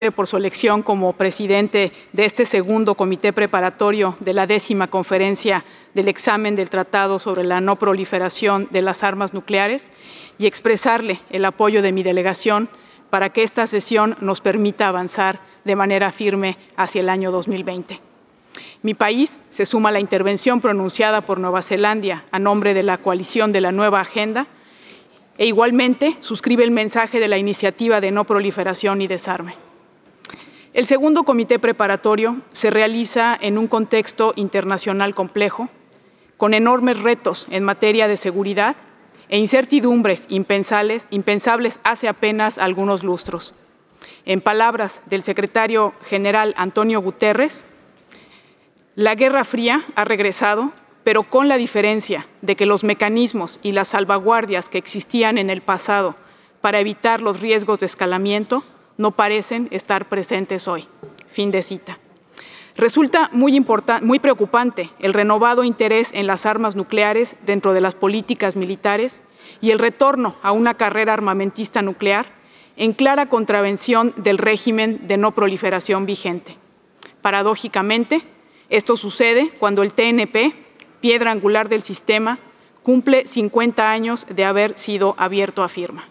por su elección como presidente de este segundo comité preparatorio de la 10ª conferencia del examen del Tratado sobre la no proliferación de las armas nucleares y expresarle el apoyo de mi delegación para que esta sesión nos permita avanzar de manera firme hacia el año 2020. Mi país se suma a la intervención pronunciada por Nueva Zelanda a nombre de la coalición de la Nueva Agenda e igualmente suscribe el mensaje de la iniciativa de no proliferación y desarme. El segundo comité preparatorio se realiza en un contexto internacional complejo, con enormes retos en materia de seguridad e incertidumbres impensables hace apenas algunos lustros. En palabras del secretario general Antonio Guterres, la Guerra Fría ha regresado, pero con la diferencia de que los mecanismos y las salvaguardias que existían en el pasado para evitar los riesgos de escalamiento no parecen estar presentes hoy. Fin de cita. Resulta muy preocupante el renovado interés en las armas nucleares dentro de las políticas militares y el retorno a una carrera armamentista nuclear en clara contravención del régimen de no proliferación vigente. Paradójicamente, esto sucede cuando el TNP, piedra angular del sistema, cumple 50 años de haber sido abierto a firma.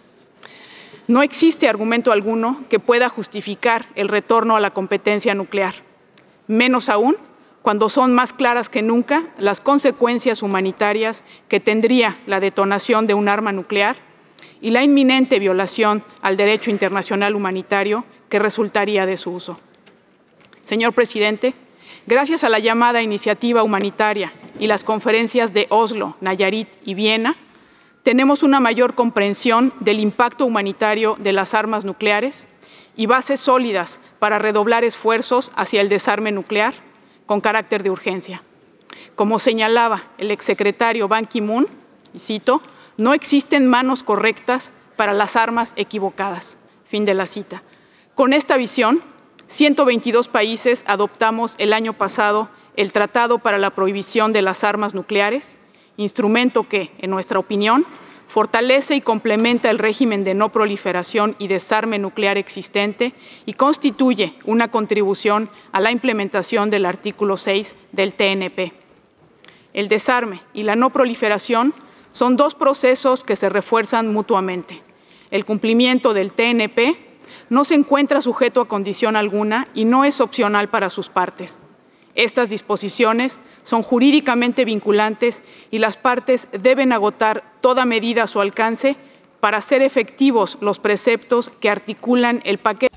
No existe argumento alguno que pueda justificar el retorno a la competencia nuclear, menos aún cuando son más claras que nunca las consecuencias humanitarias que tendría la detonación de un arma nuclear y la inminente violación al derecho internacional humanitario que resultaría de su uso. Señor presidente, gracias a la llamada iniciativa humanitaria y las conferencias de Oslo, Nayarit y Viena, tenemos una mayor comprensión del impacto humanitario de las armas nucleares y bases sólidas para redoblar esfuerzos hacia el desarme nuclear con carácter de urgencia. Como señalaba el exsecretario Ban Ki-moon, y cito, no existen manos correctas para las armas equivocadas. Fin de la cita. Con esta visión, 122 países adoptamos el año pasado el Tratado para la Prohibición de las Armas Nucleares, instrumento que, en nuestra opinión, fortalece y complementa el régimen de no proliferación y desarme nuclear existente y constituye una contribución a la implementación del artículo 6 del TNP. El desarme y la no proliferación son dos procesos que se refuerzan mutuamente. El cumplimiento del TNP no se encuentra sujeto a condición alguna y no es opcional para sus partes. Estas disposiciones son jurídicamente vinculantes y las partes deben agotar toda medida a su alcance para hacer efectivos los preceptos que articulan el paquete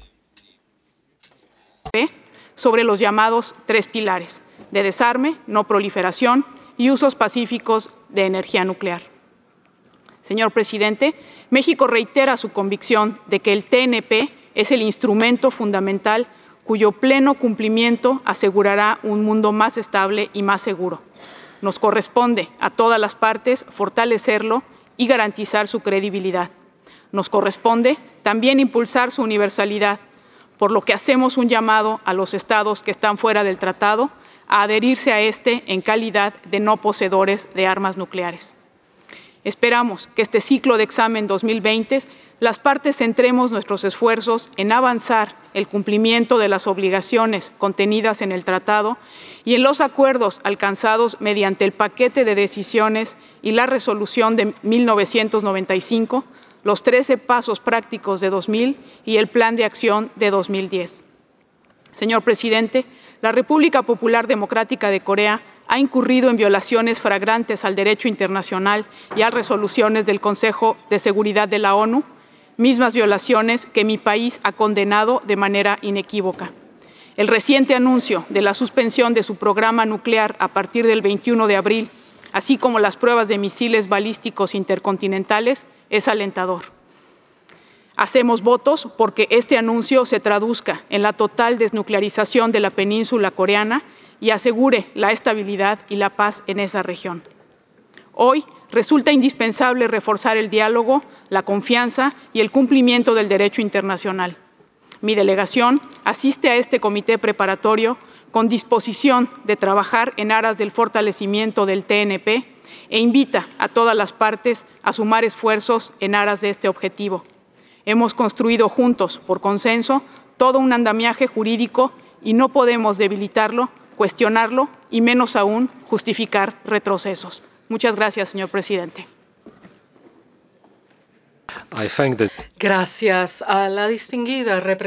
sobre los llamados 3 pilares de desarme, no proliferación y usos pacíficos de energía nuclear. Señor presidente, México reitera su convicción de que el TNP es el instrumento fundamental cuyo pleno cumplimiento asegurará un mundo más estable y más seguro. Nos corresponde a todas las partes fortalecerlo y garantizar su credibilidad. Nos corresponde también impulsar su universalidad, por lo que hacemos un llamado a los estados que están fuera del tratado a adherirse a este en calidad de no poseedores de armas nucleares. Esperamos que este ciclo de examen 2020 las partes centremos nuestros esfuerzos en avanzar el cumplimiento de las obligaciones contenidas en el tratado y en los acuerdos alcanzados mediante el paquete de decisiones y la resolución de 1995, los 13 pasos prácticos de 2000 y el plan de acción de 2010. Señor presidente, la República Popular Democrática de Corea ha incurrido en violaciones flagrantes al derecho internacional y a resoluciones del Consejo de Seguridad de la ONU, mismas violaciones que mi país ha condenado de manera inequívoca. El reciente anuncio de la suspensión de su programa nuclear a partir del 21 de abril, así como las pruebas de misiles balísticos intercontinentales, es alentador. Hacemos votos porque este anuncio se traduzca en la total desnuclearización de la península coreana y asegure la estabilidad y la paz en esa región. Hoy resulta indispensable reforzar el diálogo, la confianza y el cumplimiento del derecho internacional. Mi delegación asiste a este comité preparatorio con disposición de trabajar en aras del fortalecimiento del TNP e invita a todas las partes a sumar esfuerzos en aras de este objetivo. Hemos construido juntos, por consenso, todo un andamiaje jurídico y no podemos debilitarlo, cuestionarlo y menos aún justificar retrocesos. Muchas gracias, señor presidente. Gracias a la distinguida representante